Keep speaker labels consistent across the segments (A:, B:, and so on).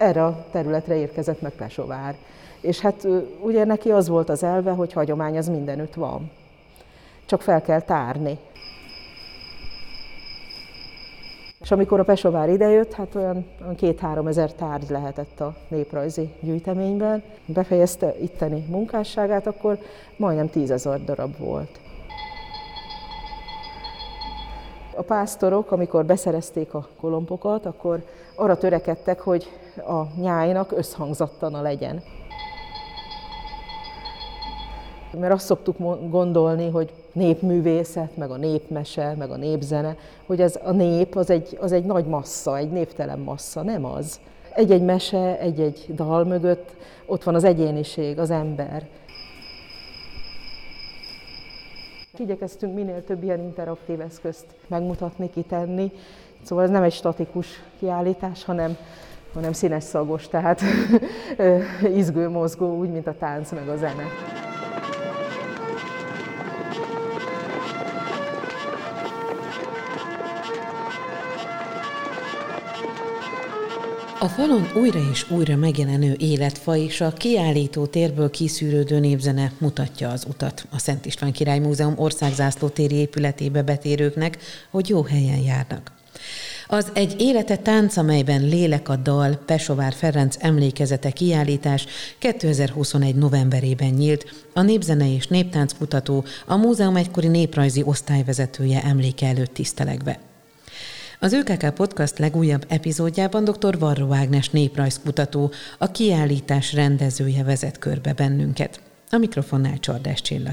A: erre a területre érkezett meg Pesovár. És hát ugye neki az volt az elve, hogy hagyomány az mindenütt van. Csak fel kell tárni. És amikor a Pesovár idejött, hát olyan 2-3 ezer tárgy lehetett a néprajzi gyűjteményben. Befejezte itteni munkásságát, akkor majdnem 10 000 darab volt. A pásztorok, amikor beszerezték a kolompokat, akkor arra törekedtek, hogy a nyájnak összhangzattana legyen. Mert azt szoktuk gondolni, hogy népművészet, meg a népmese, meg a népzene, hogy ez a nép az egy nagy massza, egy névtelen massza, nem az. Egy-egy mese, egy-egy dal mögött ott van az egyéniség, az ember. Igyekeztünk minél több ilyen interaktív eszközt megmutatni, kitenni, szóval ez nem egy statikus kiállítás, hanem színes szagos, tehát izgő, mozgó, úgy, mint a tánc meg a zene.
B: A falon újra és újra megjelenő életfa és a kiállító térből kiszűrődő népzene mutatja az utat a Szent István Király Múzeum országzászlótéri épületébe betérőknek, hogy jó helyen járnak. Az Egy élete tánc, amelyben lélek a dal, Pesovár Ferenc emlékezete kiállítás 2021. novemberében nyílt, a népzene és néptánckutató, a múzeum egykori néprajzi osztályvezetője emléke előtt tisztelegve. Az ÖKK Podcast legújabb epizódjában dr. Varró Ágnes néprajzkutató, a kiállítás rendezője vezet körbe bennünket. A mikrofonnál Csordás Csilla.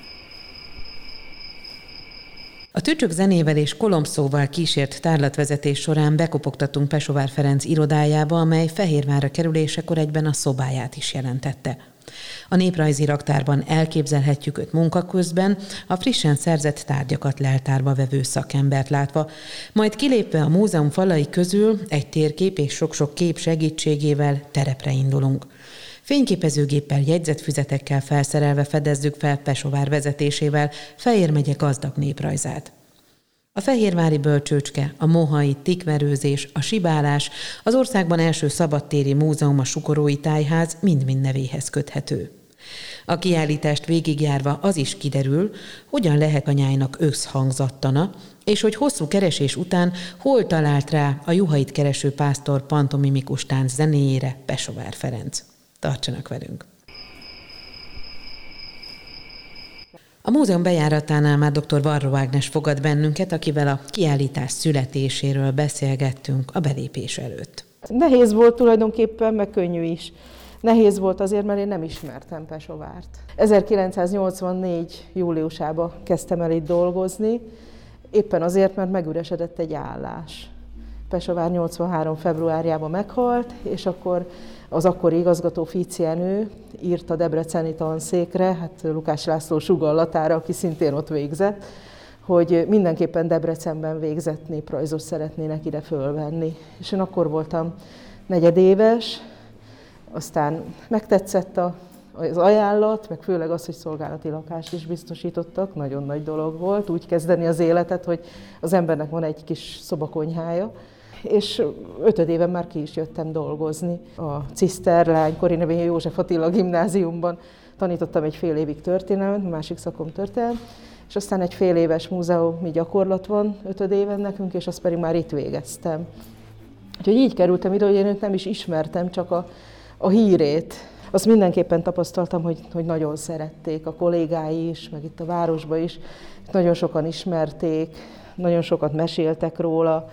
B: A tücsök zenével és kolompszóval kísért tárlatvezetés során bekopogtatunk Pesovár Ferenc irodájába, amely Fehérvárra kerülésekor egyben a szobáját is jelentette. A néprajzi raktárban elképzelhetjük őt munka közben, a frissen szerzett tárgyakat leltárba vevő szakembert látva, majd kilépve a múzeum falai közül egy térkép és sok-sok kép segítségével terepre indulunk. Fényképezőgéppel, jegyzetfüzetekkel felszerelve fedezzük fel Pesovár vezetésével Fejér megye gazdag néprajzát. A fehérvári bölcsőcske, a mohai tikverőzés, a sibálás, az országban első szabadtéri múzeum, a Sukorói Tájház mind-mind nevéhez köthető. A kiállítást végigjárva az is kiderül, hogyan lehet a nyájnak összhangzattana, és hogy hosszú keresés után hol talált rá a juhait kereső pásztor pantomimikus tánc zenéjére Pesovár Ferenc. Tartsanak velünk! A múzeum bejáratánál már dr. Varró Ágnes fogad bennünket, akivel a kiállítás születéséről beszélgettünk a belépés előtt.
A: Nehéz volt tulajdonképpen, meg könnyű is. Nehéz volt azért, mert én nem ismertem Pesovárt. 1984. júliusában kezdtem el itt dolgozni, éppen azért, mert megüresedett egy állás. Pesovár 83. februárjában meghalt, és akkor az akkori igazgató Fici Jenő írt a debreceni tanszékre, hát Lukács László sugallatára, aki szintén ott végzett, hogy mindenképpen Debrecenben végzett néprajzot szeretnének ide fölvenni. És én akkor voltam negyedéves, aztán megtetszett az ajánlat, meg főleg az, hogy szolgálati lakást is biztosítottak, nagyon nagy dolog volt, úgy kezdeni az életet, hogy az embernek van egy kis szobakonyhája. És 5. éven már ki is jöttem dolgozni. A Ciszterlány Kori Növényi József Attila gimnáziumban tanítottam egy fél évig történelmet, a másik szakom történelem, és aztán egy fél éves múzeumi gyakorlat van 5. éven nekünk, és azt pedig már itt végeztem. Úgyhogy így kerültem ide, hogy én őt nem is ismertem, csak a hírét. Azt mindenképpen tapasztaltam, hogy nagyon szerették a kollégái is, meg itt a városban is. Nagyon sokan ismerték, nagyon sokat meséltek róla.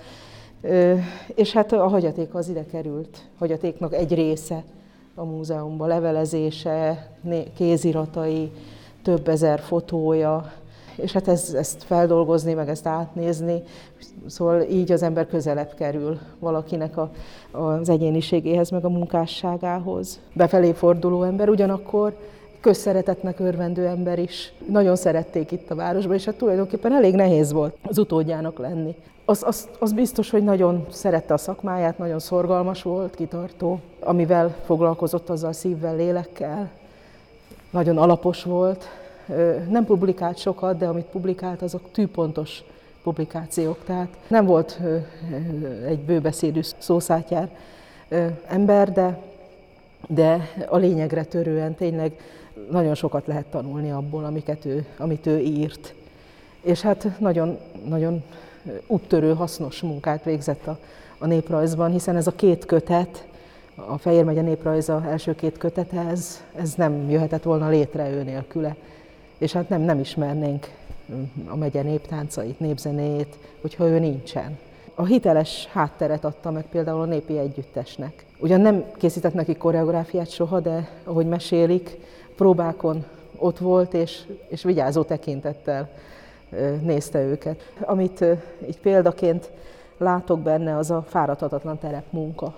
A: És hát a hagyaték az ide került. Hagyatéknak egy része a múzeumban, levelezése, kéziratai, több ezer fotója, és hát ezt feldolgozni, meg ezt átnézni, szóval így az ember közelebb kerül valakinek az egyéniségéhez, meg a munkásságához. Befelé forduló ember, ugyanakkor közszeretetnek örvendő ember is. Nagyon szerették itt a városban, és hát tulajdonképpen elég nehéz volt az utódjának lenni. Az biztos, hogy nagyon szerette a szakmáját, nagyon szorgalmas volt, kitartó, amivel foglalkozott, azzal szívvel, lélekkel. Nagyon alapos volt. Nem publikált sokat, de amit publikált, azok tűpontos publikációk. Tehát nem volt egy bőbeszédű szószátjár ember, de a lényegre törően tényleg nagyon sokat lehet tanulni abból, amit ő írt. És hát nagyon, nagyon úttörő, hasznos munkát végzett a néprajzban, hiszen ez a 2 kötet, a Fejér megye néprajza első 2 kötete, ez nem jöhetett volna létre ő nélküle. És hát nem ismernénk a megye néptáncait, népzenéjét, hogyha ő nincsen. A hiteles hátteret adta meg például a népi együttesnek. Ugyan nem készített neki koreográfiát soha, de ahogy mesélik, próbákon ott volt, és vigyázó tekintettel nézte őket. Amit így példaként látok benne, az a fáradhatatlan terepmunka.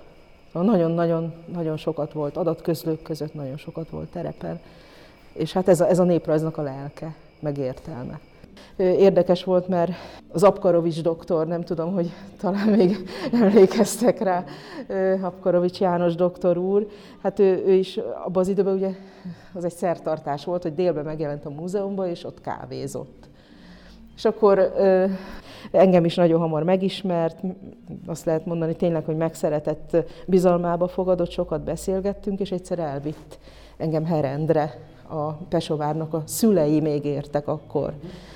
A: Nagyon sokat volt, adatközlők között nagyon sokat volt terepen. És hát ez a néprajznak a lelke, meg értelme. Érdekes volt, mert az Apkarovics doktor, nem tudom, hogy talán még emlékeztek rá, Apkarovics János doktor úr, hát ő is abban az időben ugye az egy szertartás volt, hogy délben megjelent a múzeumban, és ott kávézott. És akkor engem is nagyon hamar megismert, azt lehet mondani tényleg, hogy megszeretett, bizalmába fogadott, sokat beszélgettünk, és egyszer elvitt engem Herendre, a Pesovárnak a szülei még értek akkor.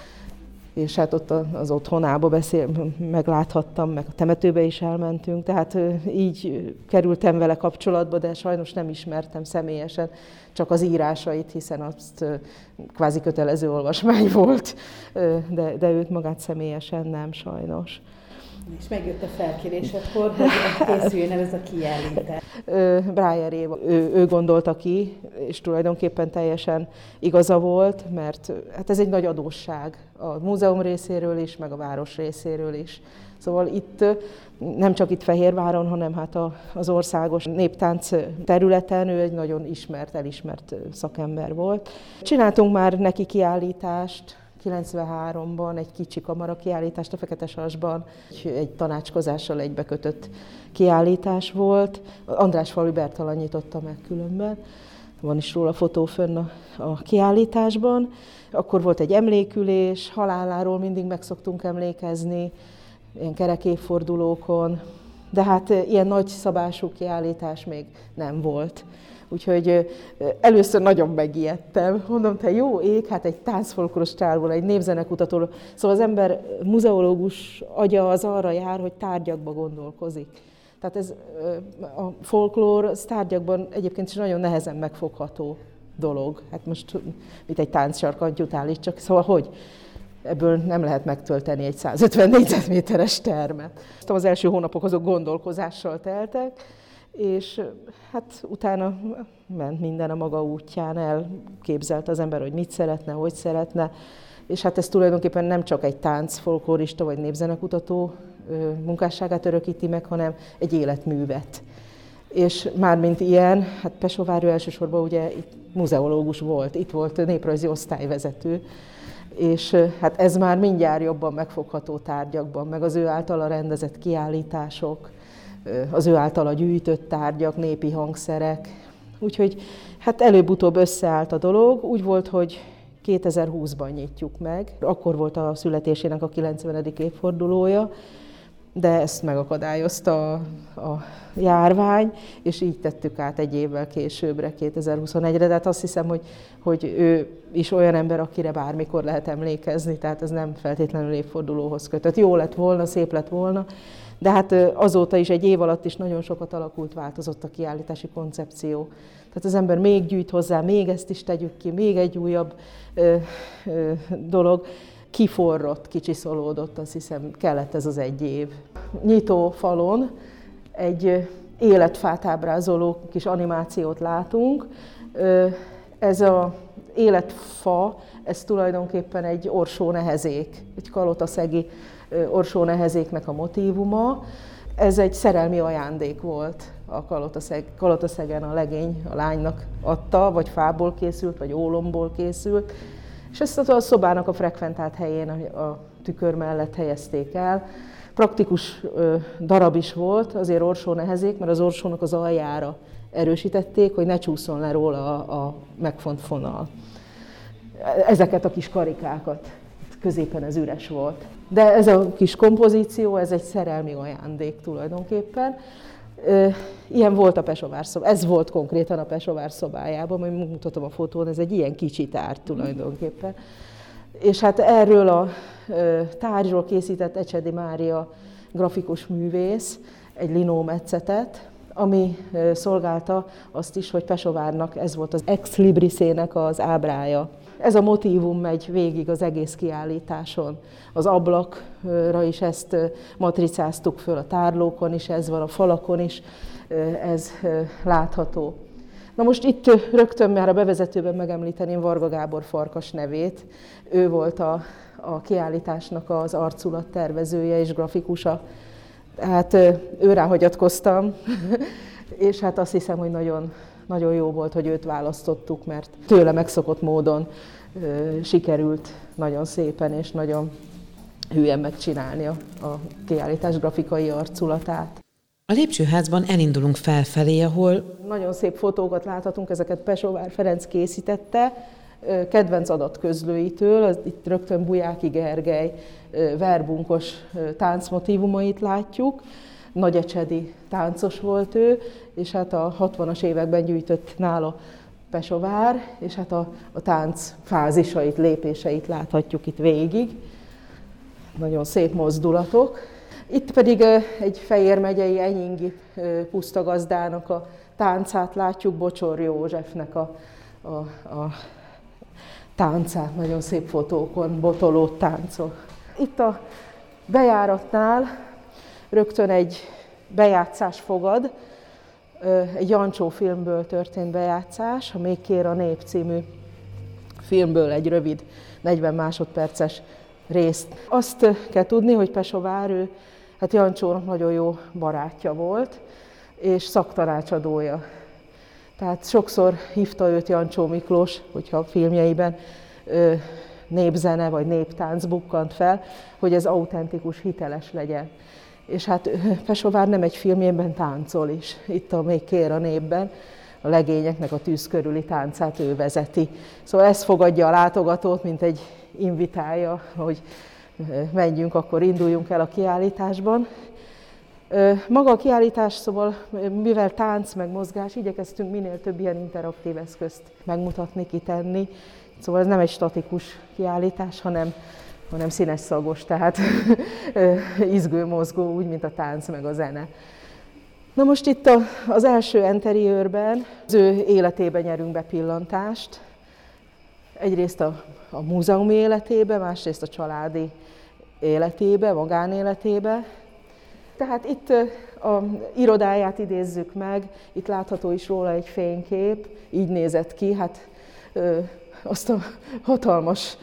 A: És hát ott az otthonába megláthattam, meg a temetőbe is elmentünk, tehát így kerültem vele kapcsolatba, de sajnos nem ismertem személyesen, csak az írásait, hiszen azt kvázi kötelező olvasmány volt, de őt magát személyesen nem, sajnos.
C: És megjött a felkérésedkor, hogy készüljön ez a kiállítás.
A: Breyer Éva, ő gondolta ki, és tulajdonképpen teljesen igaza volt, mert hát ez egy nagy adósság a múzeum részéről is, meg a város részéről is. Szóval itt, nem csak itt Fehérváron, hanem hát az országos néptánc területen ő egy nagyon elismert szakember volt. Csináltunk már neki kiállítást, 93-ban egy kicsi kamara kiállítást a Feketesasban, egy tanácskozással egybekötött kiállítás volt. Andrásfalvi Bertalan nyitotta meg különben, van is róla fotó fönn a kiállításban. Akkor volt egy emlékülés, haláláról mindig meg szoktunk emlékezni, ilyen kerek évfordulókon, de hát ilyen nagy szabású kiállítás még nem volt. Úgyhogy először nagyon megijedtem. Mondom, te jó ég, hát egy táncfolkloros tárból, egy népzenekutató. Szóval az ember muzeológus agya az arra jár, hogy tárgyakba gondolkozik. Tehát ez a folklór az tárgyakban egyébként is nagyon nehezen megfogható dolog. Hát most mit egy táncsarkantyút állítsak, szóval hogy? Ebből nem lehet megtölteni egy 150 négyzetméteres termet. Az első hónapok azok gondolkozással teltek, és hát utána ment minden a maga útján, elképzelte az ember, hogy mit szeretne, hogy szeretne, és hát ez tulajdonképpen nem csak egy táncfolklórista vagy népzenekutató munkásságát örökíti meg, hanem egy életművet. És mármint ilyen, hát Pesovár elsősorban ugye itt muzeológus volt, itt volt néprajzi osztályvezető, és hát ez már mindjárt jobban megfogható tárgyakban, meg az ő általa rendezett kiállítások, az ő általa gyűjtött tárgyak, népi hangszerek. Úgyhogy hát előbb-utóbb összeállt a dolog. Úgy volt, hogy 2020-ban nyitjuk meg. Akkor volt a születésének a 90. évfordulója, de ezt megakadályozta a járvány, és így tettük át egy évvel későbbre, 2021-re. Tehát azt hiszem, hogy ő is olyan ember, akire bármikor lehet emlékezni, tehát ez nem feltétlenül évfordulóhoz kötött. Jó lett volna, szép lett volna, de hát azóta is egy év alatt is nagyon sokat alakult, változott a kiállítási koncepció. Tehát az ember még gyűjt hozzá, még ezt is tegyük ki, még egy újabb dolog. Kiforrott, kicsiszolódott, azt hiszem kellett ez az egy év. Nyitó falon egy életfát ábrázoló kis animációt látunk. Ez az életfa, ez tulajdonképpen egy orsónehezék, egy kalotaszegi orsónehezéknek a motívuma. Ez egy szerelmi ajándék volt a Kalotaszegen, a legény a lánynak adta, vagy fából készült, vagy ólomból készült. És ezt a szobának a frekventált helyén, a tükör mellett helyezték el. Praktikus darab is volt, azért orsónehezék, mert az orsónak az aljára erősítették, hogy ne csúszson le róla a megfont fonal. Ezeket a kis karikákat, középen ez üres volt. De ez a kis kompozíció, ez egy szerelmi ajándék tulajdonképpen. Ilyen volt a Pesovár szoba, ez volt konkrétan a Pesovár szobájában, majd mutatom a fotón, ez egy ilyen kicsi tárgy tulajdonképpen. És hát erről a tárgyról készített Ecsedi Mária grafikus művész egy linómetszetet, ami szolgálta azt is, hogy Pesovárnak ez volt az Ex Librisének az ábrája. Ez a motívum megy végig az egész kiállításon. Az ablakra is ezt matricáztuk föl, a tárlókon is ez van, a falakon is ez látható. Na most itt rögtön már a bevezetőben megemlíteném Varga Gábor Farkas nevét. Ő volt a kiállításnak az arculattervezője és grafikusa. Hát őrá hagyatkoztam, és hát azt hiszem, hogy nagyon, nagyon jó volt, hogy őt választottuk, mert tőle megszokott módon sikerült nagyon szépen és nagyon hülyen megcsinálni a kiállítás grafikai arculatát.
B: A lépcsőházban elindulunk felfelé, ahol
A: nagyon szép fotókat láthatunk, ezeket Pesovár Ferenc készítette, kedvenc adatközlőitől, itt rögtön Bujáki Gergely verbunkos táncmotívumait látjuk. Nagyecsedi táncos volt ő, és hát a 60-as években gyűjtött nála Pesovár, és hát a tánc fázisait, lépéseit láthatjuk itt végig. Nagyon szép mozdulatok. Itt pedig egy Fejér megyei enyingi pusztagazdának a táncát látjuk, Bocsor Józsefnek a táncát, nagyon szép fotókon, botolót táncol. Itt a bejáratnál rögtön egy bejátszás fogad, egy Jancsó filmből történt bejátszás, a Még kér a nép című filmből egy rövid 40 másodperces részt. Azt kell tudni, hogy Pesovár, ő hát Jancsónak nagyon jó barátja volt, és szaktanácsadója. Tehát sokszor hívta őt Jancsó Miklós, hogyha a filmjeiben népzene vagy néptánc bukkant fel, hogy ez autentikus, hiteles legyen. És hát Pesovár nem egy filmjében táncol is. Itt a Még kér a népben a legényeknek a tűz körüli táncát ő vezeti. Szóval ez fogadja a látogatót, mint egy invitálja, hogy menjünk, akkor induljunk el a kiállításban. Maga a kiállítás, szóval mivel tánc meg mozgás, igyekeztünk minél több ilyen interaktív eszközt megmutatni, kitenni. Szóval ez nem egy statikus kiállítás, hanem színes szagos, tehát izgő, mozgó, úgy, mint a tánc meg a zene. Na most itt az első interiőrben az ő életében nyerünk pillantást. Egyrészt a múzeumi életébe, másrészt a családi életébe, magánéletébe. Tehát itt a irodáját idézzük meg, itt látható is róla egy fénykép, így nézett ki, hát azt a hatalmas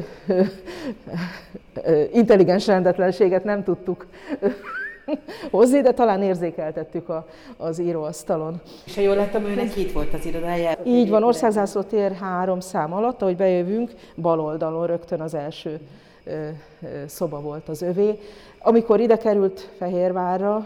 A: intelligens rendetlenséget nem tudtuk hozni, de talán érzékeltettük az íróasztalon.
C: És ha jól láttam, őnek itt volt az irodája.
A: Így van, Országzászló tér 3 szám alatt, ahogy bejövünk, bal oldalon rögtön az első szoba volt az övé. Amikor ide került Fehérvárra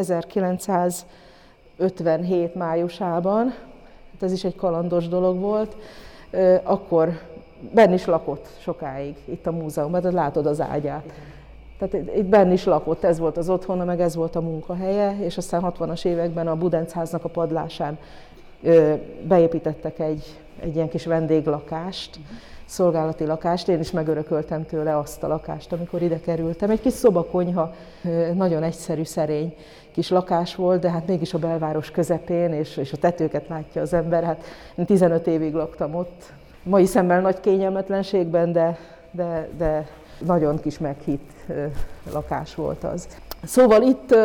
A: 1957 májusában, ez is egy kalandos dolog volt, akkor benn is lakott sokáig itt a múzeumban, de látod az ágyát. Tehát itt benn is lakott, ez volt az otthona, meg ez volt a munkahelye, és aztán 60-as években a Budencháznak a padlásán beépítettek egy ilyen kis vendéglakást, szolgálati lakást. Én is megörököltem tőle azt a lakást, amikor ide kerültem. Egy kis szobakonyha, nagyon egyszerű, szerény kis lakás volt, de hát mégis a belváros közepén, és a tetőket látja az ember. Hát én 15 évig laktam ott. Mai szemmel nagy kényelmetlenségben, de nagyon kis meghitt lakás volt az. Szóval itt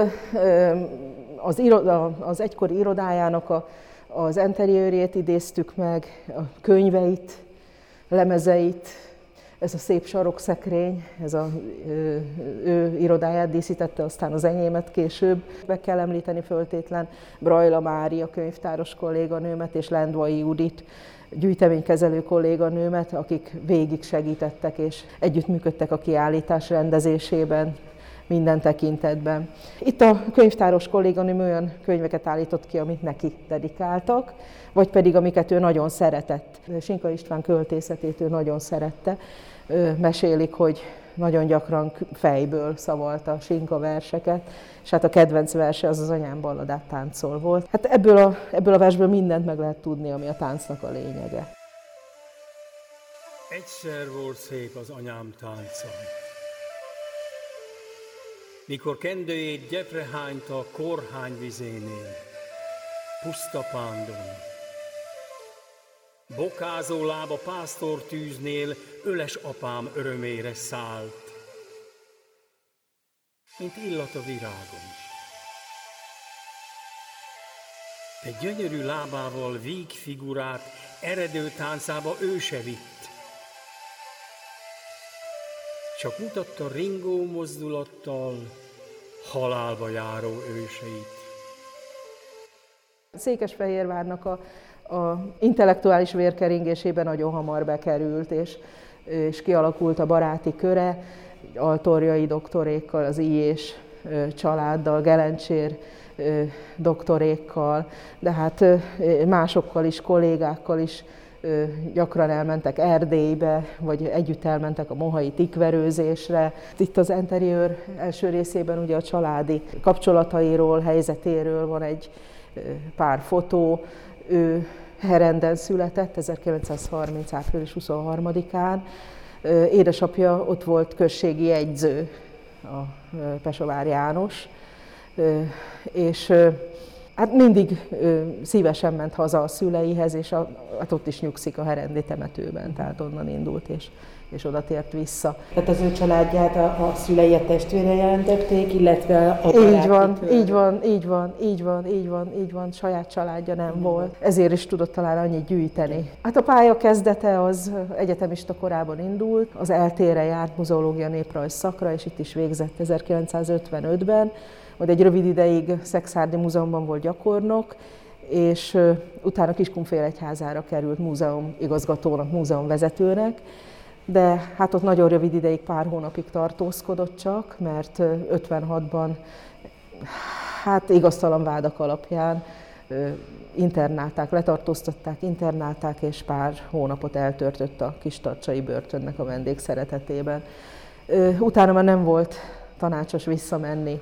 A: az egykori irodájának az interiőrjét idéztük meg, a könyveit, lemezeit, ez a szép sarokszekrény, ez ő irodáját díszítette, aztán az enyémet később. Meg kell említeni föltétlen Brajla Mária könyvtáros kolléganőmet és Lendvai Judit gyűjteménykezelő kolléganőmet, akik végig segítettek és együttműködtek a kiállítás rendezésében, minden tekintetben. Itt a könyvtáros kolléganőm olyan könyveket állított ki, amit neki dedikáltak, vagy pedig amiket ő nagyon szeretett. Sinka István költészetét ő nagyon szerette. Mesélik, hogy nagyon gyakran fejből szavalta Sinka verseket, és hát a kedvenc verse az az Anyám balladát táncol volt. Hát ebből a versből mindent meg lehet tudni, ami a táncnak a lényege.
D: Egyszer volt szép az anyám tánca, mikor kendőjét gyepre hányta a korhány vizénél, puszta pándon. Bokázó lába pásztortűznél öles apám örömére szállt, mint illat a virágon. De gyönyörű lábával víg figurát eredő táncába ő se vitt, csak mutatta ringó mozdulattal halálba járó őseit.
A: Székesfehérvárnak a intellektuális vérkeringésében nagyon hamar bekerült, és kialakult a baráti köre, Altorjai doktorékkal, az Ilyés családdal, Gelencsér doktorékkal, de hát másokkal is, kollégákkal is gyakran elmentek Erdélybe, vagy együtt elmentek a mohai tikverőzésre. Itt az interiőr első részében ugye a családi kapcsolatairól, helyzetéről van egy pár fotó. Ő Herenden született 1930. április 23-án. Édesapja ott volt községi jegyző, a Pesovár János, és hát mindig szívesen ment haza a szüleihez, és hát ott is nyugszik a herendi temetőben, tehát onnan indult, és oda tért vissza.
C: Tehát az ő családját a szülei, a testvére jelentették, illetve a
A: Így van, saját családja nem volt. Ezért is tudott talán annyit gyűjteni. Hát a pálya kezdete az egyetemista korában indult, az eltére járt muzeológia néprajz szakra, és itt is végzett 1955-ben. Majd egy rövid ideig Szekszárdi Múzeumban volt gyakornok, és utána Kiskunfélegyházára került múzeumigazgatónak, múzeumvezetőnek, de hát ott nagyon rövid ideig, pár hónapig tartózkodott csak, mert 56-ban hát igaztalan vádak alapján internálták, letartóztatták, internálták, és pár hónapot eltöltött a Kistarcsai börtönnek a vendégszeretetében. Utána már nem volt tanácsos visszamenni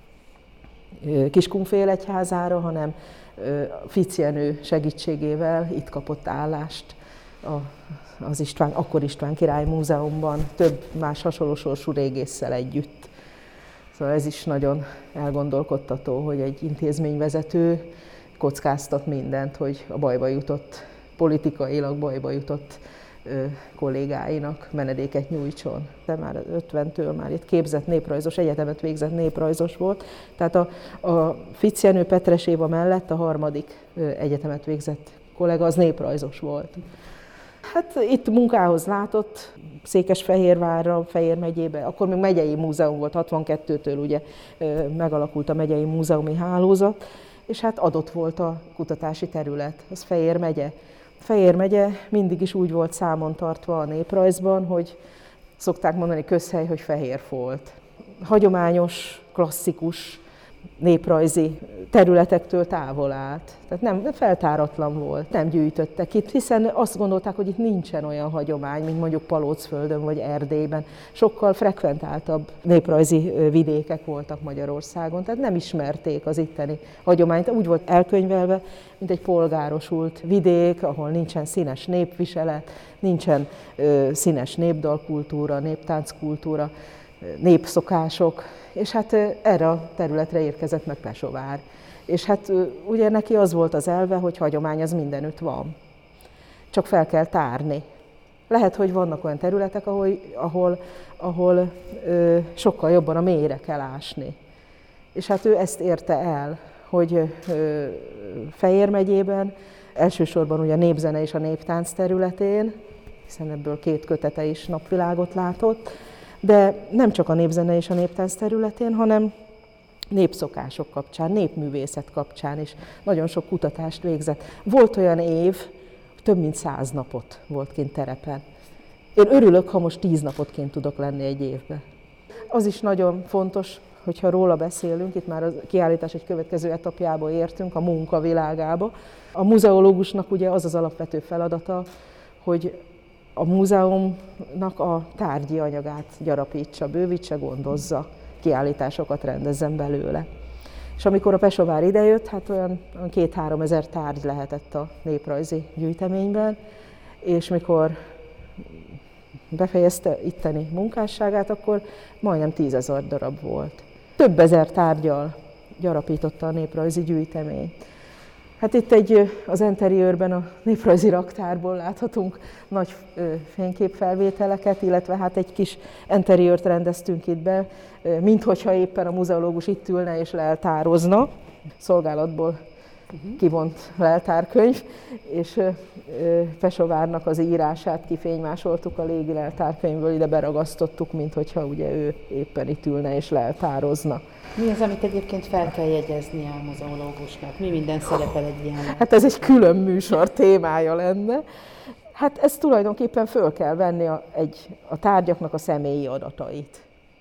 A: Kiskunfélegyházára, hanem Ficzy Jenő segítségével itt kapott állást az akkor István Király Múzeumban, több más hasonló sorsú régésszel együtt. Szóval ez is nagyon elgondolkodtató, hogy egy intézményvezető kockáztat mindent, hogy a bajba jutott, politikailag bajba jutott kollégáinak menedéket nyújtson. De már 50-től már itt képzett néprajzos, egyetemet végzett néprajzos volt, tehát a Ficzy Jenő Petres Éva mellett a harmadik egyetemet végzett kollega az néprajzos volt. Hát itt munkához látott, Székesfehérvárra, Fejér megyébe, akkor még megyei múzeum volt, 62-től ugye megalakult a megyei múzeumi hálózat, és hát adott volt a kutatási terület, az Fejér megye. Fejér megye mindig is úgy volt számon tartva a néprajzban, hogy szokták mondani közhely, hogy Fehérfolt. Hagyományos, klasszikus néprajzi területektől távol állt. Tehát nem feltáratlan volt, nem gyűjtöttek itt, hiszen azt gondolták, hogy itt nincsen olyan hagyomány, mint mondjuk Palócföldön vagy Erdélyben. Sokkal frekventáltabb néprajzi vidékek voltak Magyarországon, tehát nem ismerték az itteni hagyományt. Úgy volt elkönyvelve, mint egy polgárosult vidék, ahol nincsen színes népviselet, nincsen színes népdalkultúra, néptánckultúra, népszokások, és hát erre a területre érkezett meg Pesovár. És hát ugye neki az volt az elve, hogy hagyomány az mindenütt van, csak fel kell tárni. Lehet, hogy vannak olyan területek, ahol sokkal jobban a mélyre kell ásni. És hát ő ezt érte el, hogy Fejér megyében, elsősorban ugye a népzene és a néptánc területén, hiszen ebből 2 kötete is napvilágot látott, de nem csak a népzene és a néptánc területén, hanem népszokások kapcsán, népművészet kapcsán is nagyon sok kutatást végzett. Volt olyan év, több mint 100 napot volt kint terepen. Én örülök, ha most 10 napot kint tudok lenni egy évben. Az is nagyon fontos, hogyha róla beszélünk, itt már a kiállítás egy következő etapjába értünk, a munka világába. A muzeológusnak ugye az az alapvető feladata, hogy a múzeumnak a tárgyi anyagát gyarapítsa, bővítse, gondozza, kiállításokat rendezzen belőle. És amikor a Pesovár idejött, hát olyan 2-3 ezer tárgy lehetett a néprajzi gyűjteményben, és mikor befejezte itteni munkásságát, akkor majdnem 10 000 darab volt. Több ezer tárggyal gyarapította a néprajzi gyűjtemény. Hát itt az interiőrben a néprajzi raktárból láthatunk nagy fényképfelvételeket, illetve hát egy kis interiőrt rendeztünk itt be, minthogyha éppen a muzeológus itt ülne és leltározna, szolgálatból kivont leltárkönyv, és Pesovárnak az írását kifénymásoltuk a légi leltárkönyvből, ide beragasztottuk, minthogyha ugye ő éppen itt ülne és leltározna.
C: Mi az, amit egyébként fel kell jegyezni a muzeológusnak? Mi minden szerepel egy ilyen?
A: Hát ez egy külön műsor témája lenne. Hát ezt tulajdonképpen föl kell venni a tárgyaknak a személyi adatait.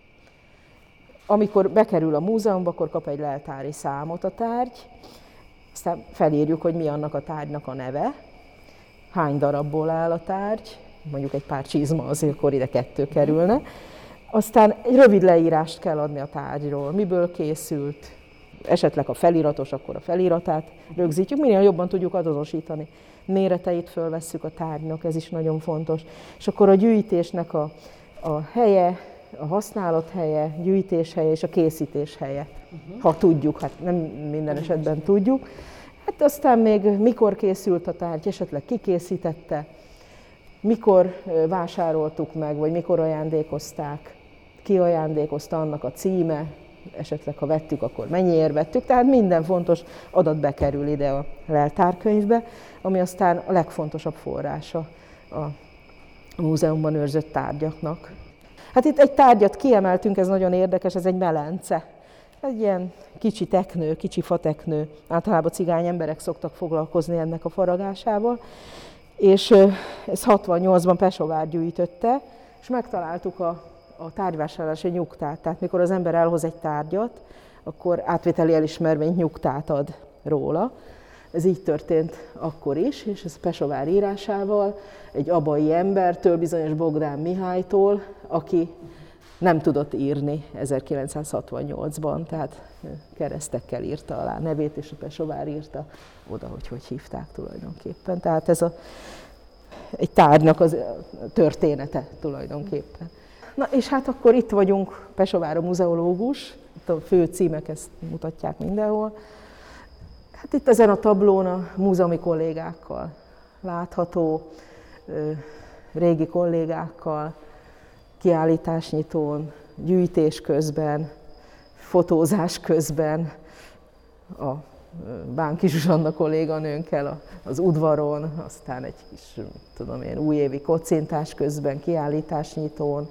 A: Amikor bekerül a múzeumba, akkor kap egy leltári számot a tárgy, aztán felírjuk, hogy mi annak a tárgynak a neve, hány darabból áll a tárgy, mondjuk egy pár csizma, azért akkor ide 2 kerülne. Aztán egy rövid leírást kell adni a tárgyról, miből készült, esetleg a feliratos, akkor a feliratát rögzítjük, minél jobban tudjuk azonosítani. Méreteit fölvesszük a tárgynak, ez is nagyon fontos. És akkor a gyűjtésnek a helye, a használat helye, gyűjtés helye és a készítés helye. Ha tudjuk, hát nem minden esetben tudjuk. Hát aztán még mikor készült a tárgy, esetleg ki készítette, mikor vásároltuk meg, vagy mikor ajándékozták, ki ajándékozta, annak a címe, esetleg ha vettük, akkor mennyiért vettük. Tehát minden fontos adat bekerül ide a leltárkönyvbe, ami aztán a legfontosabb forrása a múzeumban őrzött tárgyaknak. Hát itt egy tárgyat kiemeltünk, ez nagyon érdekes, ez egy melence. Egy ilyen kicsi teknő, kicsi fateknő. Általában cigány emberek szoktak foglalkozni ennek a faragásával. És ez 68-ban Pesovár gyűjtötte, és megtaláltuk a tárgyvásárlási nyugtát. Tehát mikor az ember elhoz egy tárgyat, akkor átvételi elismervényt, nyugtát ad róla. Ez így történt akkor is, és ez Pesovár írásával, egy abai embertől, bizonyos Bogdán Mihálytól, aki nem tudott írni 1968-ban, tehát keresztekkel írta alá nevét, és a Pesovár írta oda, hogy hívták tulajdonképpen. Tehát ez egy tárgynak az története tulajdonképpen. Na és hát akkor itt vagyunk, Pesovár a muzeológus, itt a fő címek ezt mutatják mindenhol. Hát itt ezen a tablón a múzeumi kollégákkal látható, régi kollégákkal, kiállításnyitón, gyűjtés közben, fotózás közben, a Bánki Zsuzsanna kolléganőnkkel az udvaron, aztán egy kis, újévi kocintás közben, kiállításnyitón.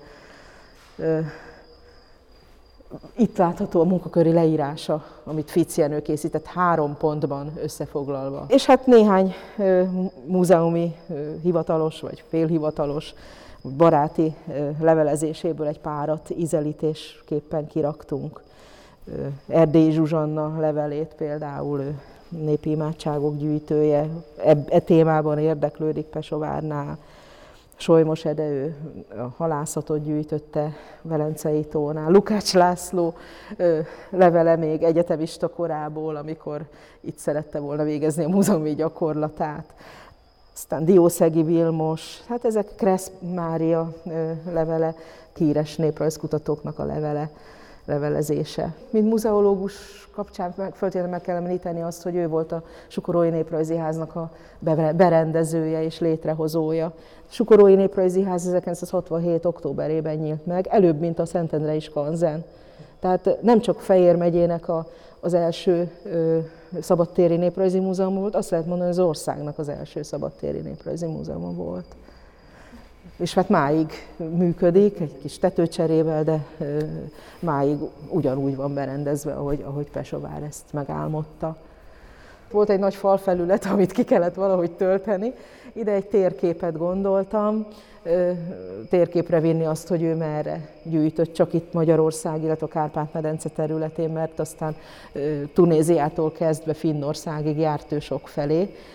A: Itt látható a munkaköri leírása, amit Fic Jenő készített 3 pontban összefoglalva. És hát néhány múzeumi hivatalos vagy félhivatalos baráti levelezéséből egy párat ízelítésképpen kiraktunk. Erdélyi Zsuzsanna levelét például, népi imádságok gyűjtője, e témában érdeklődik Pesovárnál. Solymos Ede, ő a halászatot gyűjtötte Velencei tónál. Lukács László levele még egyetemista korából, amikor itt szerette volna végezni a múzeumi gyakorlatát. Aztán Diószegi Vilmos, hát ezek Kressz Mária levele, híres néprajzkutatóknak a levelezése. Mint muzeológus kapcsán feltétlenül meg kell említeni azt, hogy ő volt a Sukorói Néprajzi Háznak a berendezője és létrehozója. A Sukorói Néprajzi Ház 1967. októberében nyílt meg, előbb, mint a Szentendrei Skanzen. Tehát nem csak Fejér megyének az első szabadtéri néprajzi múzeum volt, azt lehet mondani, hogy az országnak az első szabadtéri néprajzi múzeuma volt. És hát máig működik, egy kis tetőcserével, de máig ugyanúgy van berendezve, ahogy Pesovár ezt megálmodta. Volt egy nagy falfelület, amit ki kellett valahogy tölteni. Ide egy térképet gondoltam, térképre vinni azt, hogy ő merre gyűjtött, csak itt Magyarország, illetve a Kárpát-medence területén, mert aztán Tunéziától kezdve Finnországig járt ő sok felé.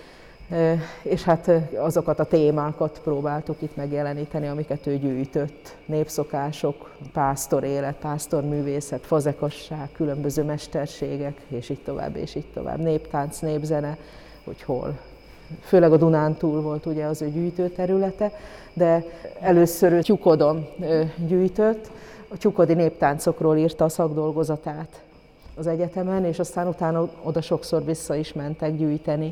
A: És hát azokat a témákat próbáltuk itt megjeleníteni, amiket ő gyűjtött. Népszokások, pásztorélet, pásztorművészet, fazekasság, különböző mesterségek, és így tovább, és így tovább. Néptánc, népzene, hogy hol. Főleg a Dunántúl volt ugye az ő gyűjtőterülete, de először ő Tyukodon gyűjtött, a tyukodi néptáncokról írta a szakdolgozatát az egyetemen, és aztán utána oda sokszor vissza is mentek gyűjteni.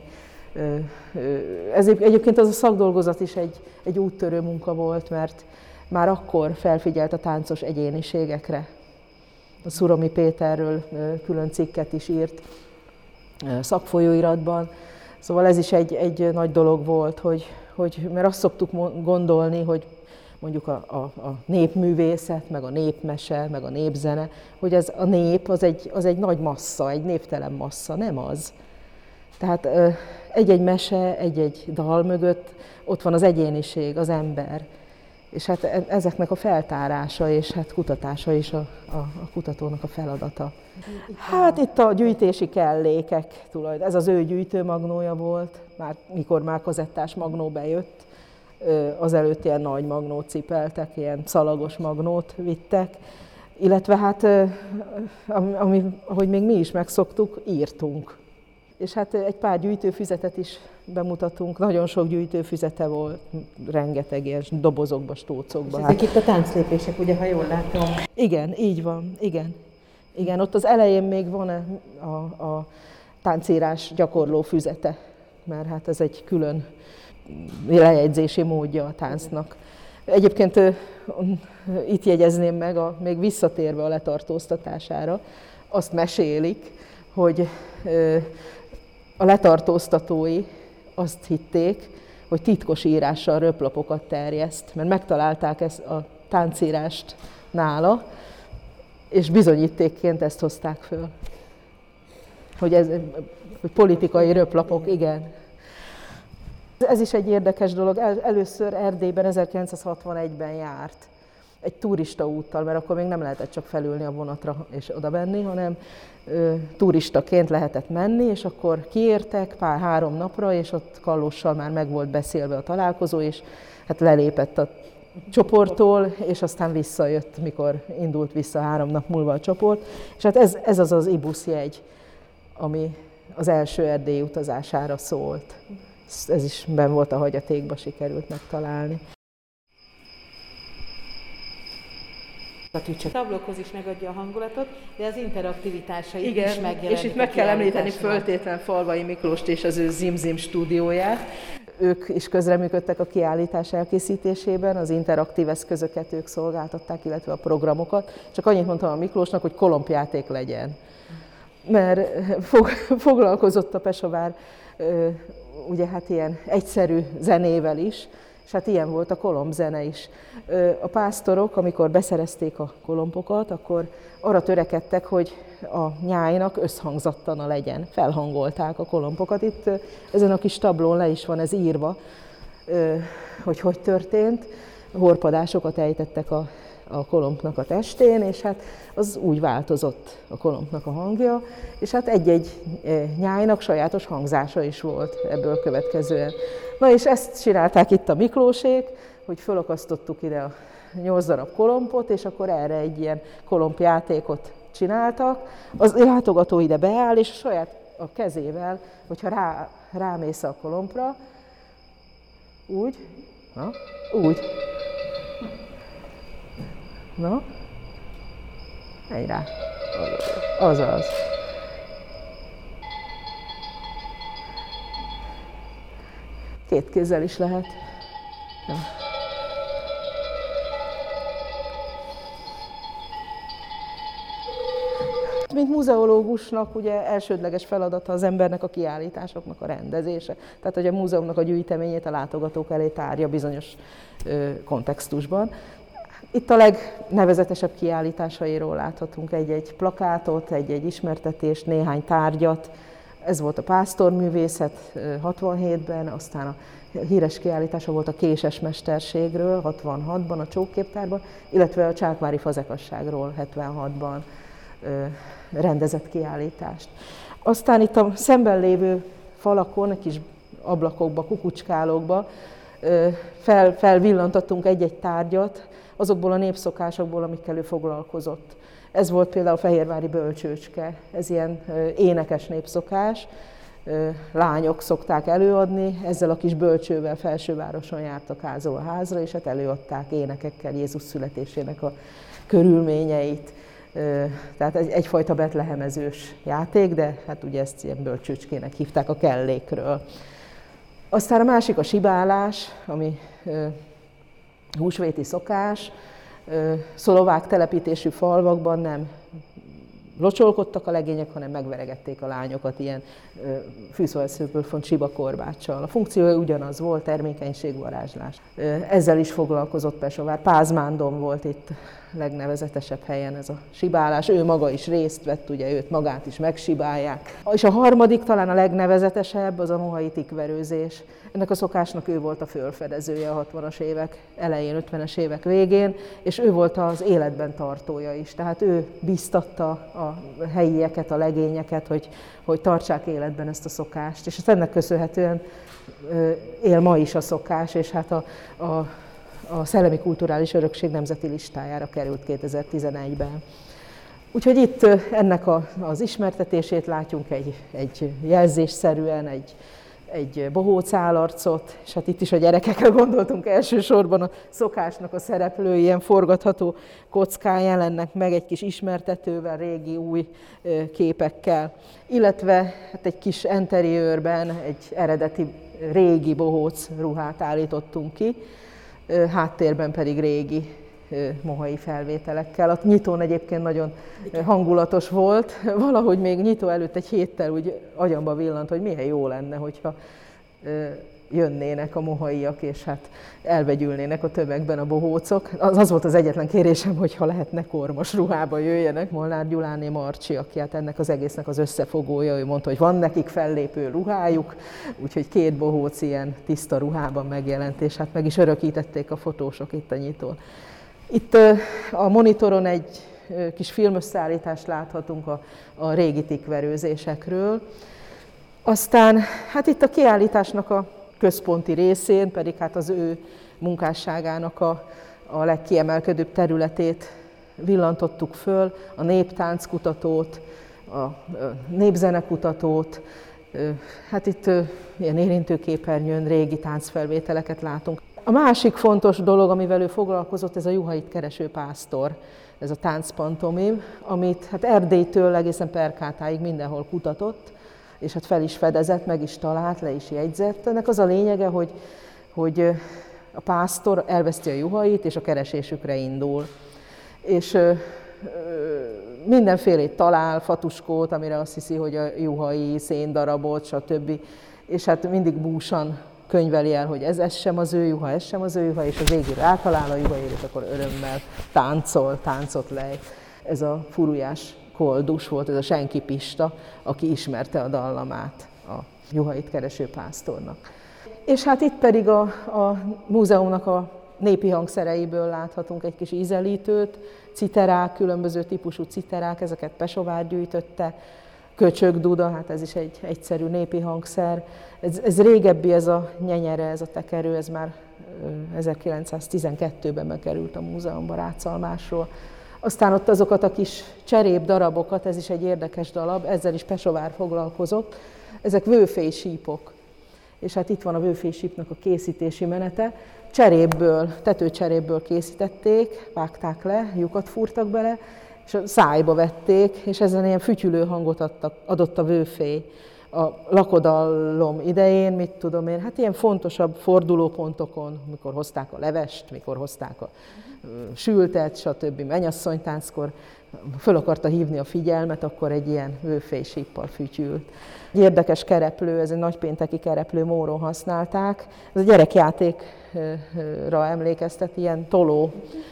A: Egyébként az a szakdolgozat is egy úttörő munka volt, mert már akkor felfigyelt a táncos egyéniségekre. A Szuromi Péterről külön cikket is írt szakfolyóiratban. Szóval ez is egy nagy dolog volt, mert azt szoktuk gondolni, hogy mondjuk a népművészet, meg a népmese, meg a népzene, hogy ez a nép az egy nagy massza, egy névtelen massza, nem az. Tehát egy-egy mese, egy-egy dal mögött ott van az egyéniség, az ember. És hát ezeknek a feltárása és hát kutatása is a kutatónak a feladata. Hát itt a gyűjtési kellékek tulajdonképpen. Ez az ő gyűjtőmagnója volt, mikor már kazettás magnó bejött. Azelőtt ilyen nagy magnót cipeltek, ilyen szalagos magnót vittek. Illetve hát, ahogy még mi is megszoktuk, írtunk. És hát egy pár gyűjtőfüzetet is bemutatunk, nagyon sok gyűjtőfüzete volt, rengeteg ilyen dobozokba, stócokba.
C: Ezek itt a tánclépések, ugye, ha jól látom.
A: Igen, így van, igen. Igen, ott az elején még van a táncírás gyakorló füzete, mert hát ez egy külön lejegyzési módja a táncnak. Egyébként itt jegyezném meg, még visszatérve a letartóztatására, azt mesélik, hogy a letartóztatói azt hitték, hogy titkos írással röplapokat terjeszt, mert megtalálták ezt a táncírást nála, és bizonyítékként ezt hozták föl. Hogy politikai röplapok, igen. Ez is egy érdekes dolog. Először Erdélyben 1961-ben járt egy turista úttal, mert akkor még nem lehetett csak felülni a vonatra és oda menni, hanem turistaként lehetett menni, és akkor kiértek 3 napra, és ott Kallóssal már meg volt beszélve a találkozó, és hát lelépett a csoporttól, és aztán visszajött, mikor indult vissza 3 nap múlva a csoport. És hát ez az IBUSZ jegy, ami az első erdélyi utazására szólt. Ez is benn volt a hagyatékba, sikerült megtalálni.
C: A táblókhoz is megadja a hangulatot, de az interaktivitásait is
A: igen,
C: megjelenik.
A: és itt meg kell említeni föltétlen Falvai Miklóst és az ő Zimzim stúdióját. Ők is közreműködtek a kiállítás elkészítésében, az interaktív eszközöket ők szolgáltatták, illetve a programokat. Csak annyit mondtam a Miklósnak, hogy kolompjáték legyen. Mert foglalkozott a Pesovár ugye hát ilyen egyszerű zenével is, és hát ilyen volt a kolombzene is. A pásztorok, amikor beszerezték a kolombokat, akkor arra törekedtek, hogy a nyájnak összhangzattana legyen. Felhangolták a kolombokat. Itt ezen a kis tablón le is van ez írva, hogy történt. Horpadásokat ejtettek a kolombnak a testén, és hát az úgy változott a kolombnak a hangja, és hát egy-egy nyájnak sajátos hangzása is volt ebből következően. Na és ezt csinálták itt a Miklósék, hogy fölakasztottuk ide a 8 darab kolompot, és akkor erre egy ilyen kolompjátékot csináltak. Az látogató ide beáll, és saját a kezével, hogyha rámész a kolompra, úgy, úgy. Na, menj rá. Azaz. Két kézzel is lehet. Ja. Mint muzeológusnak ugye elsődleges feladata az embernek a kiállításoknak a rendezése. Tehát, hogy a múzeumnak a gyűjteményét a látogatók elé tárja bizonyos kontextusban. Itt a legnevezetesebb kiállításairól láthatunk egy-egy plakátot, egy-egy ismertetést, néhány tárgyat. Ez volt a pásztorművészet 67-ben, aztán a híres kiállítása volt a késes mesterségről 66-ban a Csókképtárban, illetve a csákvári fazekasságról 76-ban rendezett kiállítást. Aztán itt a szemben lévő falakon, egy kis ablakokba, kukucskálókba felvillantottunk egy-egy tárgyat azokból a népszokásokból, amikkel ő foglalkozott. Ez volt például a fehérvári bölcsőcske, ez ilyen énekes népszokás, lányok szokták előadni, ezzel a kis bölcsővel Felsővároson jártak házról házra, és hát előadták énekekkel Jézus születésének a körülményeit. Tehát egyfajta betlehemezős játék, de hát ugye ezt ilyen bölcsőcskének hívták a kellékről. Aztán a másik a sibálás, ami húsvéti szokás. Szlovák telepítésű falvakban nem locsolkodtak a legények, hanem megveregették a lányokat ilyen fűszóeszőből font sibakorbáccsal. A funkciója ugyanaz volt, termékenységvarázslás. Ezzel is foglalkozott Pesovár. Pázmándon volt itt legnevezetesebb helyen ez a sibálás. Ő maga is részt vett, ugye őt magát is megsibálják. És a harmadik, talán a legnevezetesebb, az a mohai tikverőzés. Ennek a szokásnak ő volt a fölfedezője a 60-as évek elején, 50-es évek végén, és ő volt az életben tartója is. Tehát ő bíztatta a helyieket, a legényeket, hogy tartsák életben ezt a szokást. És ennek köszönhetően él ma is a szokás, és hát a Szellemi Kulturális Örökség nemzeti listájára került 2011-ben. Úgyhogy itt ennek az ismertetését látjunk egy jelzésszerűen, egy bohóc állarcot, és hát itt is a gyerekekre gondoltunk elsősorban, a szokásnak a szereplői ilyen forgatható kockán jelennek meg egy kis ismertetővel, régi, új képekkel, illetve hát egy kis enteriőrben egy eredeti régi bohóc ruhát állítottunk ki, háttérben pedig régi mohai felvételekkel. A nyitón egyébként nagyon hangulatos volt, valahogy még nyitó előtt egy héttel úgy agyamba villant, hogy milyen jó lenne, hogyha jönnének a mohaiak, és hát elvegyülnének a tömegben a bohócok. Az volt az egyetlen kérésem, hogyha lehetne kormos ruhába jöjjenek. Molnár Gyuláné Marcsi, aki hát ennek az egésznek az összefogója, ő mondta, hogy van nekik fellépő ruhájuk, úgyhogy 2 bohóc ilyen tiszta ruhában megjelent, és hát meg is örökítették a fotósok itt a nyitón. Itt a monitoron egy kis filmösszeállítást láthatunk a régi tikverőzésekről. Aztán hát itt a kiállításnak a központi részén pedig hát az ő munkásságának a legkiemelkedőbb területét villantottuk föl, a néptánckutatót, a népzenekutatót. Hát itt ilyen érintőképernyőn régi táncfelvételeket látunk. A másik fontos dolog, amivel ő foglalkozott, ez a Juhait kereső pásztor, ez a táncpantomim, amit hát Erdélytől egészen Perkátáig mindenhol kutatott, és hát fel is fedezett, meg is talált, le is jegyzett. Ennek az a lényege, hogy a pásztor elveszti a juhait, és a keresésükre indul. És mindenfélét talál, fatuskót, amire azt hiszi, hogy a juhai, széndarabot, stb. És hát mindig búsan könyveli el, hogy ez sem az ő juha, ez sem az ő juha, és a végére rátalál a juhaért, és akkor örömmel táncot lej. Ez a Furujás Koldus volt, ez a Senki Pista, aki ismerte a dallamát a Juhait kereső pásztornak. És hát itt pedig a múzeumnak a népi hangszereiből láthatunk egy kis ízelítőt, citerák, különböző típusú citerák, ezeket Pesovár gyűjtötte, köcsögduda, hát ez is egy egyszerű népi hangszer. Ez régebbi, ez a nyenyere, ez a tekerő, ez már 1912-ben bekerült a múzeumba Rácalmásról. Aztán ott azokat a kis cserép darabokat, ez is egy érdekes darab, ezzel is Pesovár foglalkozott, ezek vőfélysípok. És hát itt van a vőfélysípnak a készítési menete. Tetőcserépből készítették, vágták le, lyukat fúrtak bele, és a szájba vették, és ezen ilyen fütyülő hangot adott a vőfély. A lakodalom idején, mit tudom én, hát ilyen fontosabb fordulópontokon, mikor hozták a levest, mikor hozták a sültet, stb. Mennyasszonytánckor föl akarta hívni a figyelmet, akkor egy ilyen vőfélysíppal fütyült. Egy érdekes kereplő, ez egy nagypénteki kereplő, Móron használták. Ez a gyerekjátékra emlékeztet, ilyen toló,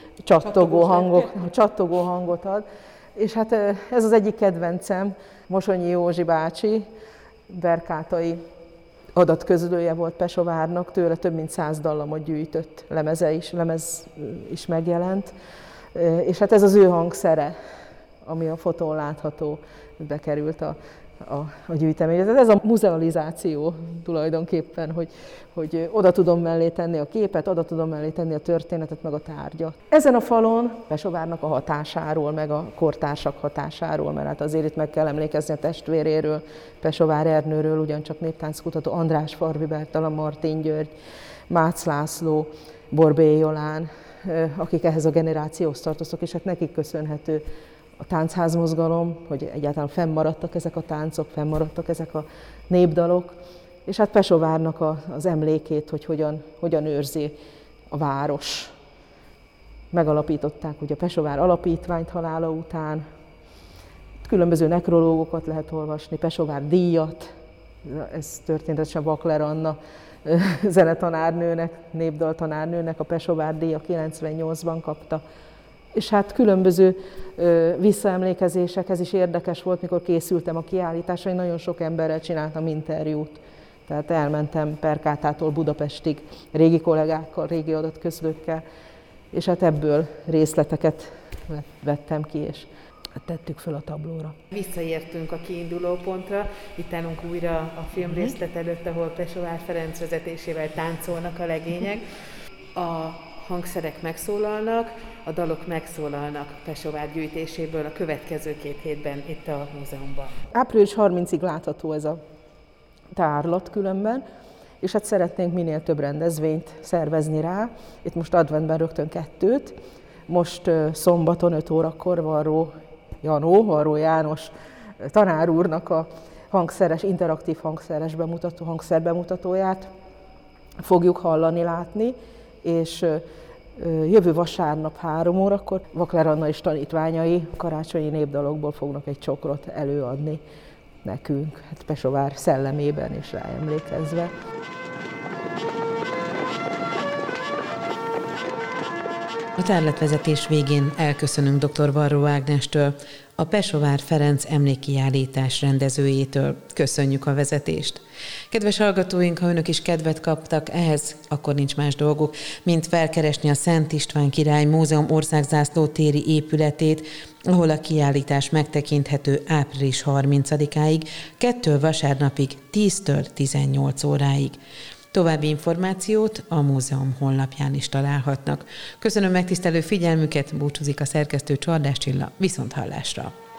A: csattogó hangot ad. És hát ez az egyik kedvencem, Mosonyi Józsi bácsi, berkátai adatközlője volt Pesovárnak, tőle több mint 100 dallamot gyűjtött, lemez is megjelent. És hát ez az ő hangszere, ami a fotón látható, bekerült a a gyűjtemény. Ez a muzealizáció tulajdonképpen, hogy oda tudom mellé tenni a képet, oda tudom mellé tenni a történetet, meg a tárgyat. Ezen a falon Pesovárnak a hatásáról, meg a kortársak hatásáról, mert hát azért itt meg kell emlékezni a testvéréről, Pesovár Ernőről, ugyancsak néptánckutató András Farvi Bertalan, Martin György, Mácz László, Borbély Jolán, akik ehhez a generációhoz tartoztak, és hát nekik köszönhető a táncházmozgalom, hogy egyáltalán fennmaradtak ezek a táncok, fennmaradtak ezek a népdalok, és hát Pesovárnak az emlékét, hogy hogyan őrzi a város. Megalapították ugye a Pesovár Alapítványt halála után, különböző nekrológokat lehet olvasni, Pesovár díjat, ez történetesen Vakler Anna zenetanárnőnek, népdaltanárnőnek a Pesovár díja 98-ban kapta. És hát különböző visszaemlékezések, ez is érdekes volt, mikor készültem a kiállításra, én nagyon sok emberrel csináltam interjút. Tehát elmentem Perkátától Budapestig, régi kollégákkal, régi adatközlőkkel, és hát ebből részleteket vettem ki, és tettük föl a tablóra.
C: Visszaértünk a kiinduló pontra, itt állunk újra a filmrészlet előtt, ahol Pesovár Ferenc vezetésével táncolnak a legények. A hangszerek megszólalnak, a dalok megszólalnak Pesovár gyűjtéséből a következő 2 hétben itt a múzeumban.
A: Április 30-ig látható ez a tárlat különben, és hát szeretnénk minél több rendezvényt szervezni rá. Itt most adventben rögtön 2. Most szombaton 5 órakor Varró János tanár úrnak a interaktív hangszerbemutatóját fogjuk hallani, látni, és jövő vasárnap 3 órakor Vakler Anna és tanítványai karácsonyi népdalokból fognak egy csokrot előadni nekünk, hát Pesovár szellemében és rá emlékezve.
B: A tárlatvezetés végén elköszönünk dr. Varró Ágnestől, a Pesovár Ferenc emlékkiállítás rendezőjétől. Köszönjük a vezetést! Kedves hallgatóink, ha önök is kedvet kaptak ehhez, akkor nincs más dolguk, mint felkeresni a Szent István Király Múzeum országzászló téri épületét, ahol a kiállítás megtekinthető április 30-áig, 2 vasárnapig 10-től 18 óráig. További információt a múzeum honlapján is találhatnak. Köszönöm megtisztelő figyelmüket, búcsúzik a szerkesztő Csordás Csilla, viszonthallásra!